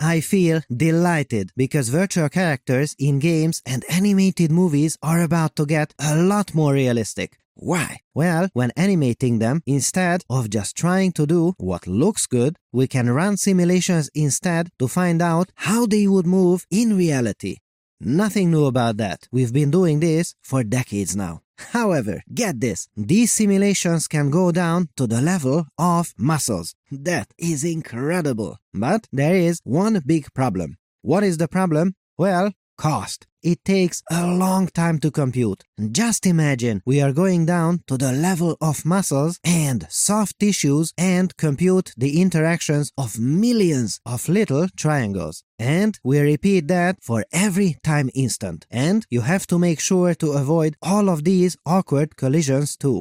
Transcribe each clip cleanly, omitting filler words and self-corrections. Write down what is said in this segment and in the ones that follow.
I feel delighted because virtual characters in games and animated movies are about to get a lot more realistic. Why? Well, when animating them, instead of just trying to do what looks good, we can run simulations instead to find out how they would move in reality. Nothing new about that. We've been doing this for decades now. However, get this, these simulations can go down to the level of muscles. That is incredible. But there is one big problem. What is the problem? Well, cost. It takes a long time to compute. Just imagine we are going down to the level of muscles and soft tissues and compute the interactions of millions of little triangles. And we repeat that for every time instant. And you have to make sure to avoid all of these awkward collisions too.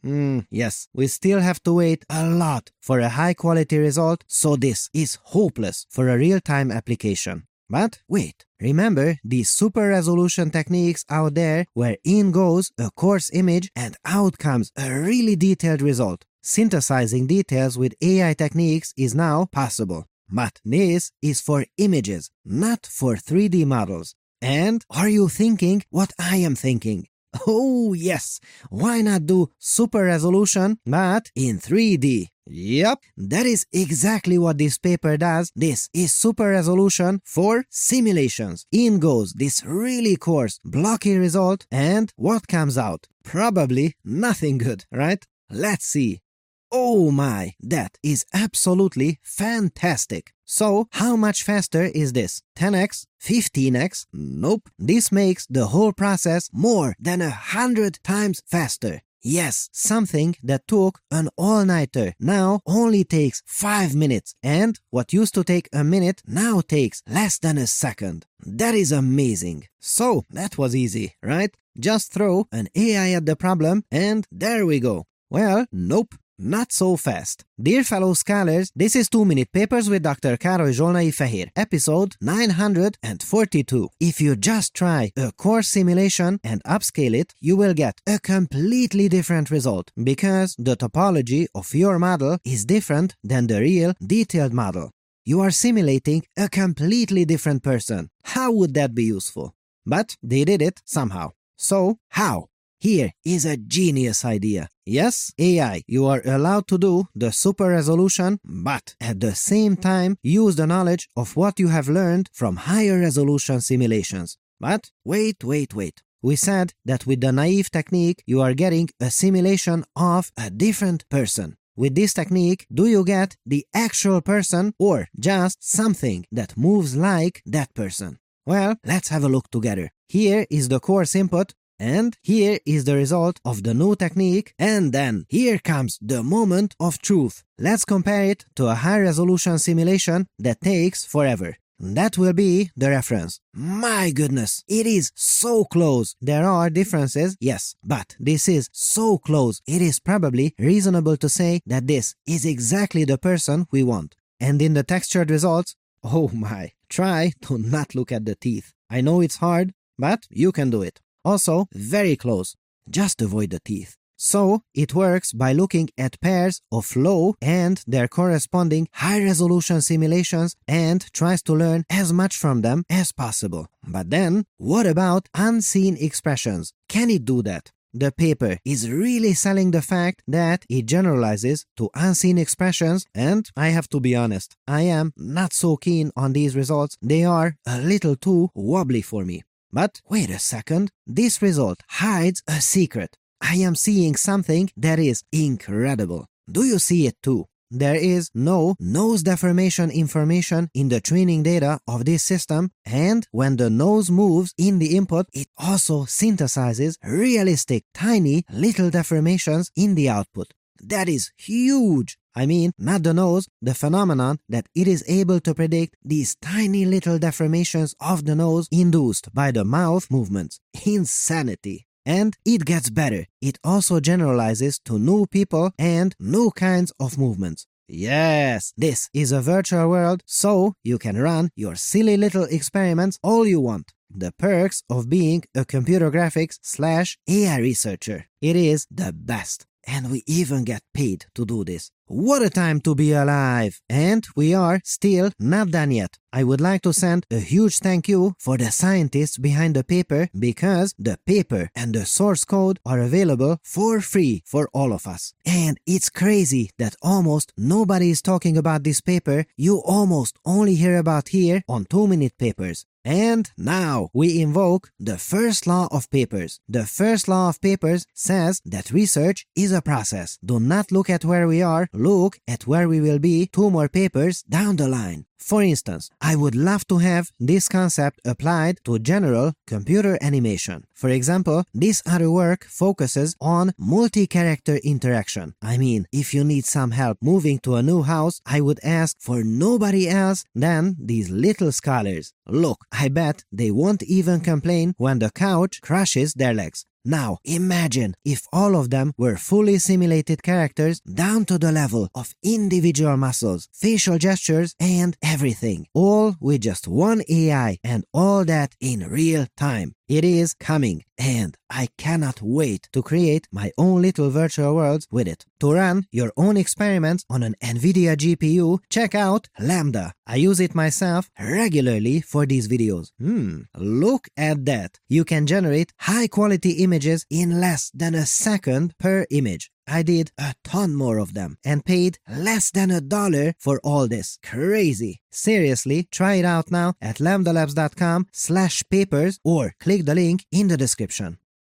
Yes, we still have to wait a lot for a high-quality result, so this is hopeless for a real-time application. But wait, remember these super resolution techniques out there where in goes a coarse image and out comes a really detailed result. Synthesizing details with AI techniques is now possible. But this is for images, not for 3D models. And are you thinking what I am thinking? Oh yes, why not do super resolution but in 3D? Yep, that is exactly what this paper does. This is super resolution for simulations. In goes this really coarse, blocky result, and what comes out? Probably nothing good, right? Let's see. Oh my, that is absolutely fantastic. So, how much faster is this? 10x? 15x? Nope. This makes the whole process more than 100 times faster. Yes, something that took an all-nighter now only takes 5 minutes, and what used to take a minute now takes less than a second. That is amazing. So, that was easy, right? Just throw an AI at the problem, and there we go. Well, nope. Not so fast. Dear fellow scholars, this is 2-Minute Papers with Dr. Károly Zsolnai Fehér, episode 942. If you just try a coarse simulation and upscale it, you will get a completely different result because the topology of your model is different than the real detailed model. You are simulating a completely different person. How would that be useful? But they did it somehow. So, how? Here is a genius idea. Yes, AI, you are allowed to do the super resolution, but at the same time use the knowledge of what you have learned from higher resolution simulations. But wait. We said that with the naive technique, you are getting a simulation of a different person. With this technique, do you get the actual person or just something that moves like that person? Well, let's have a look together. Here is the coarse input, and here is the result of the new technique, and then here comes the moment of truth. Let's compare it to a high-resolution simulation that takes forever. That will be the reference. My goodness, it is so close. There are differences, yes, but this is so close. It is probably reasonable to say that this is exactly the person we want. And in the textured results, oh my, try to not look at the teeth. I know it's hard, but you can do it. Also, very close. Just avoid the teeth. So, it works by looking at pairs of low and their corresponding high-resolution simulations and tries to learn as much from them as possible. But then, what about unseen expressions? Can it do that? The paper is really selling the fact that it generalizes to unseen expressions, and I have to be honest, I am not so keen on these results. They are a little too wobbly for me. But wait a second, this result hides a secret. I am seeing something that is incredible. Do you see it too? There is no nose deformation information in the training data of this system, and when the nose moves in the input, it also synthesizes realistic, tiny little deformations in the output. That is huge! I mean, not the nose, the phenomenon that it is able to predict these tiny little deformations of the nose induced by the mouth movements. Insanity! And it gets better. It also generalizes to new people and new kinds of movements. Yes, this is a virtual world, so you can run your silly little experiments all you want. The perks of being a computer graphics/AI researcher. It is the best. and we even get paid to do this. What a time to be alive! And we are still not done yet. I would like to send a huge thank you for the scientists behind the paper, because the paper and the source code are available for free for all of us. And it's crazy that almost nobody is talking about this paper. You almost only hear about here on 2-minute papers. And now we invoke the first law of papers. The first law of papers says that research is a process. Do not look at where we are, look at where we will be 2 more papers down the line. For instance, I would love to have this concept applied to general computer animation. For example, this other work focuses on multi-character interaction. I mean, if you need some help moving to a new house, I would ask for nobody else than these little scholars. Look, I bet they won't even complain when the couch crushes their legs. Now, imagine if all of them were fully simulated characters down to the level of individual muscles, facial gestures, and everything. All with just one AI, and all that in real time. It is coming, and I cannot wait to create my own little virtual worlds with it. To run your own experiments on an NVIDIA GPU, check out Lambda. I use it myself regularly for these videos. Look at that. You can generate high-quality images in less than a second per image. I did a ton more of them and paid less than $1 for all this. Crazy. Seriously, try it out now at lambdalabs.com/papers or click the link in the description.